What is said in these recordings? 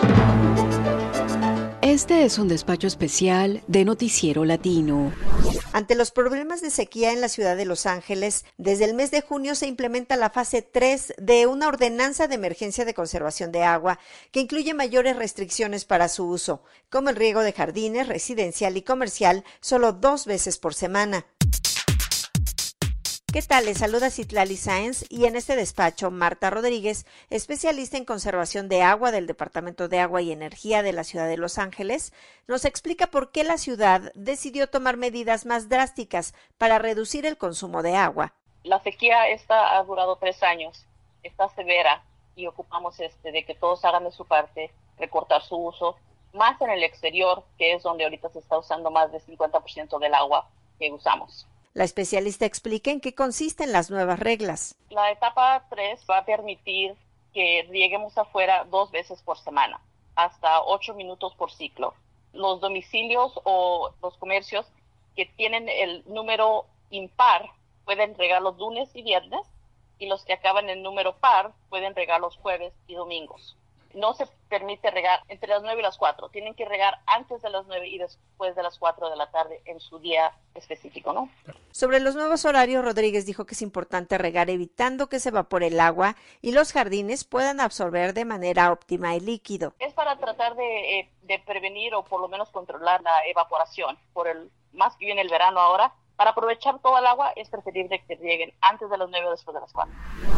Este es un despacho especial de Noticiero Latino. Ante los problemas de sequía en la ciudad de Los Ángeles, desde el mes de junio se implementa la fase 3 de una ordenanza de emergencia de conservación de agua que incluye mayores restricciones para su uso, como el riego de jardines, residencial y comercial, solo 2 veces por semana. ¿Qué tal? Les saluda Citlali Sáenz y en este despacho Marta Rodríguez, especialista en conservación de agua del Departamento de Agua y Energía de la ciudad de Los Ángeles, nos explica por qué la ciudad decidió tomar medidas más drásticas para reducir el consumo de agua. La sequía esta ha durado 3 años, está severa y ocupamos de que todos hagan de su parte, recortar su uso, más en el exterior, que es donde ahorita se está usando más del 50% del agua que usamos. La especialista explica en qué consisten las nuevas reglas. La etapa 3 va a permitir que rieguemos afuera 2 veces por semana, hasta 8 minutos por ciclo. Los domicilios o los comercios que tienen el número impar pueden regar los lunes y viernes, y los que acaban en número par pueden regar los jueves y domingos. No se permite regar entre las 9 y las 4. Tienen que regar antes de las 9 y después de las 4 de la tarde en su día específico, ¿no? Sobre los nuevos horarios, Rodríguez dijo que es importante regar evitando que se evapore el agua y los jardines puedan absorber de manera óptima el líquido. Es para tratar de prevenir o por lo menos controlar la evaporación. Más que viene el verano ahora, para aprovechar todo el agua es preferible que rieguen antes de las 9 o después de las 4.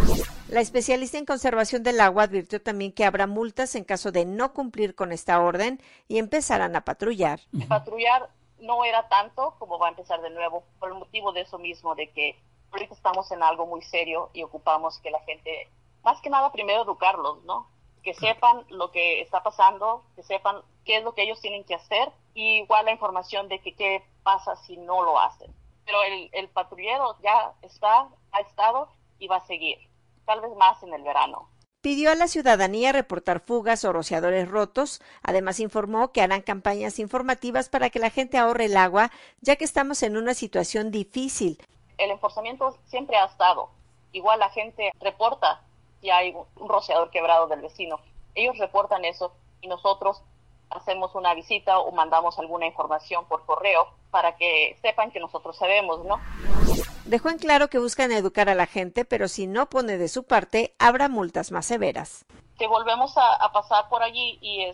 La especialista en conservación del agua advirtió también que habrá multas en caso de no cumplir con esta orden y empezarán a patrullar. Patrullar no era tanto como va a empezar de nuevo, por el motivo de eso mismo, de que ahorita estamos en algo muy serio y ocupamos que la gente, más que nada primero educarlos, ¿no? Que sepan lo que está pasando, que sepan qué es lo que ellos tienen que hacer y igual la información de que qué pasa si no lo hacen. Pero el patrullero ya ha estado y va a seguir, tal vez más en el verano. Pidió a la ciudadanía reportar fugas o rociadores rotos. Además informó que harán campañas informativas para que la gente ahorre el agua, ya que estamos en una situación difícil. El enforzamiento siempre ha estado. Igual la gente reporta si hay un rociador quebrado del vecino. Ellos reportan eso y nosotros hacemos una visita o mandamos alguna información por correo para que sepan que nosotros sabemos, ¿no? Dejó en claro que buscan educar a la gente, pero si no pone de su parte, habrá multas más severas. Si volvemos a pasar por allí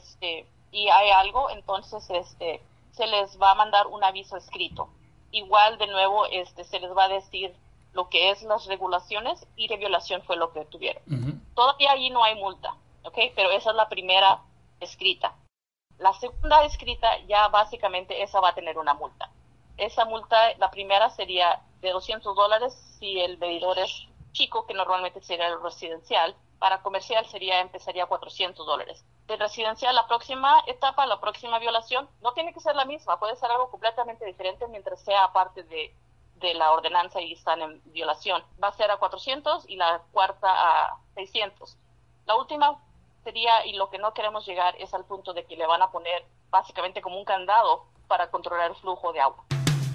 y hay algo, entonces se les va a mandar un aviso escrito. Igual, de nuevo, se les va a decir lo que es las regulaciones y de violación fue lo que tuvieron. Uh-huh. Todavía allí no hay multa, ¿ok? Pero esa es la primera escrita. La segunda escrita ya básicamente esa va a tener una multa. Esa multa, la primera sería de $200 si el medidor es chico, que normalmente sería el residencial. Para comercial empezaría $400. De residencial, la próxima etapa, la próxima violación, no tiene que ser la misma, puede ser algo completamente diferente mientras sea parte de la ordenanza y están en violación. Va a ser a 400 y la cuarta a 600. La última sería, y lo que no queremos llegar es al punto de que le van a poner básicamente como un candado para controlar el flujo de agua.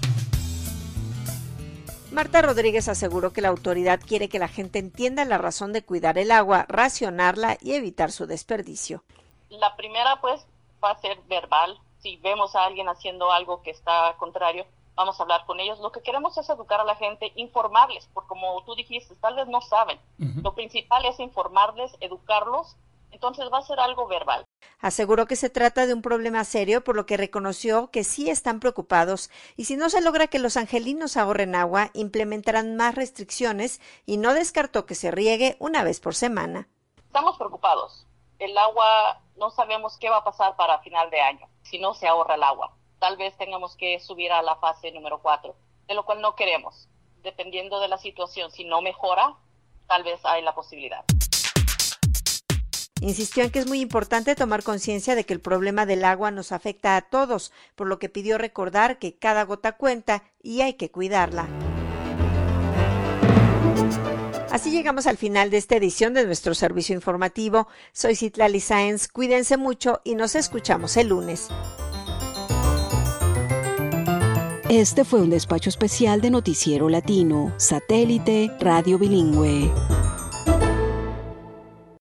Marta Rodríguez aseguró que la autoridad quiere que la gente entienda la razón de cuidar el agua, racionarla y evitar su desperdicio. La primera pues va a ser verbal. Si vemos a alguien haciendo algo que está contrario, vamos a hablar con ellos. Lo que queremos es educar a la gente, informarles, porque como tú dijiste, tal vez no saben. Uh-huh. Lo principal es informarles, educarlos. Entonces va a ser algo verbal. Aseguró que se trata de un problema serio, por lo que reconoció que sí están preocupados y si no se logra que los angelinos ahorren agua, implementarán más restricciones y no descartó que se riegue una vez por semana. Estamos preocupados. El agua, no sabemos qué va a pasar para final de año si no se ahorra el agua. Tal vez tengamos que subir a la fase número 4, de lo cual no queremos. Dependiendo de la situación, si no mejora, tal vez hay la posibilidad. Insistió en que es muy importante tomar conciencia de que el problema del agua nos afecta a todos, por lo que pidió recordar que cada gota cuenta y hay que cuidarla. Así llegamos al final de esta edición de nuestro servicio informativo. Soy Citlali Sáenz, cuídense mucho y nos escuchamos el lunes. Este fue un despacho especial de Noticiero Latino, Satélite Radio Bilingüe.